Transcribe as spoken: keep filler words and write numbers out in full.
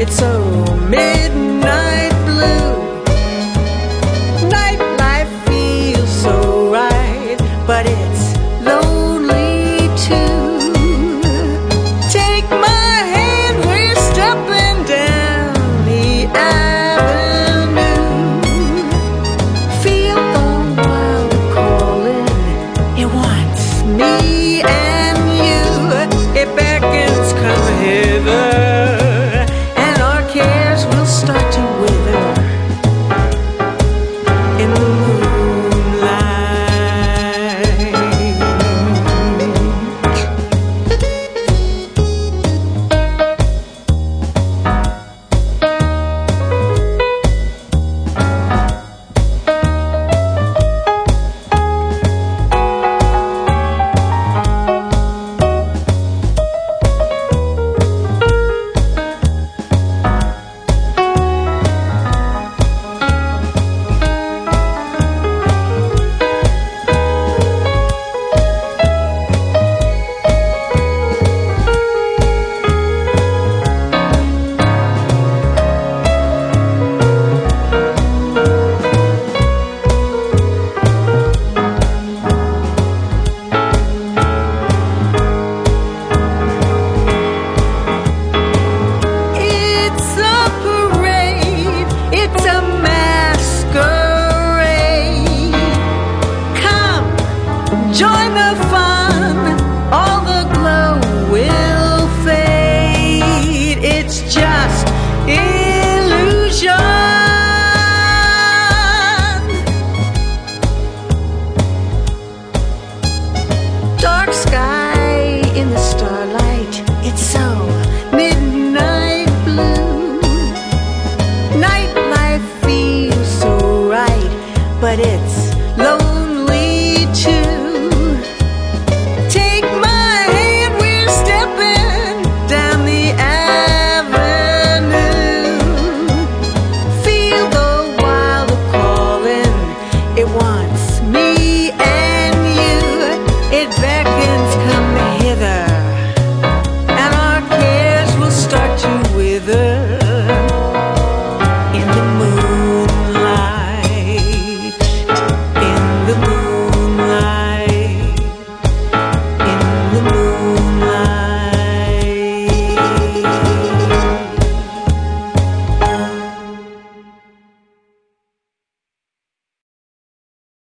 so midnight blue. Nightlife feels so right, but it's lonely too. Take my hand, we're stepping down the avenue. Feel the wild calling, it wants me and you. It beckons, come hither, and our cares will start to wither in the it's a masquerade. Come, join the fun.